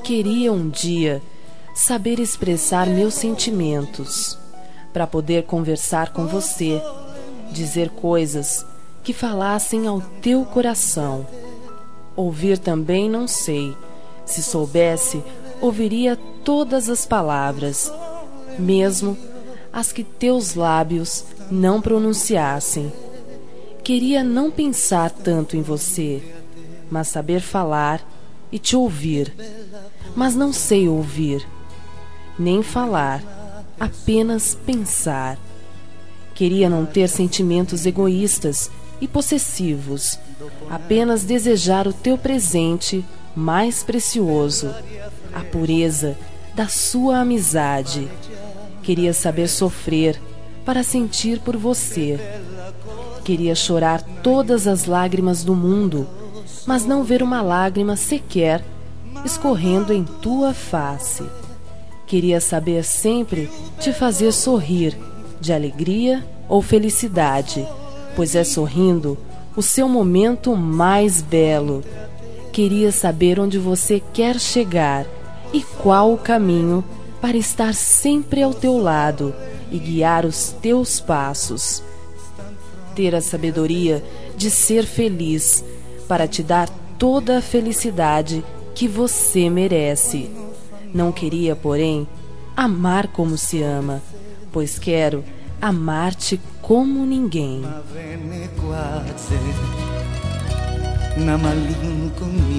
Queria um dia saber expressar meus sentimentos, para poder conversar com você, dizer coisas que falassem ao teu coração. Ouvir também não sei. Se soubesse, ouviria todas as palavras, mesmo as que teus lábios não pronunciassem. Queria não pensar tanto em você, mas saber falar e te ouvir. Mas não sei ouvir, nem falar, apenas pensar. Queria não ter sentimentos egoístas e possessivos, apenas desejar o teu presente mais precioso, a pureza da sua amizade. Queria saber sofrer para sentir por você. Queria chorar todas as lágrimas do mundo, mas não ver uma lágrima sequer escorrendo em tua face. Queria saber sempre te fazer sorrir, de alegria ou felicidade, pois é sorrindo o seu momento mais belo. Queria saber onde você quer chegar e qual o caminho para estar sempre ao teu lado e guiar os teus passos. Ter a sabedoria de ser feliz para te dar toda a felicidade que você merece. Não queria, porém, amar como se ama, pois quero amar-te como ninguém. Na maling